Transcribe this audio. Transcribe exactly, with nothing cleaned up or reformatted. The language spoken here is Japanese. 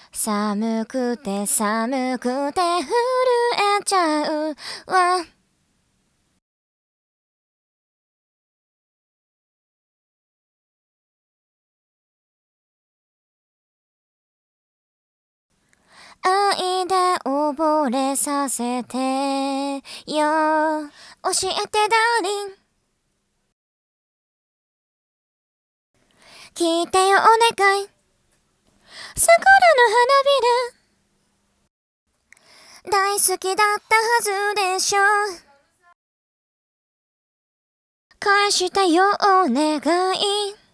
寒くて寒くて震えちゃうわ。愛で溺れさせてよ、教えてダーリン、聞いてよお願い、桜の花びら大好きだったはずでしょ。返してよお願い。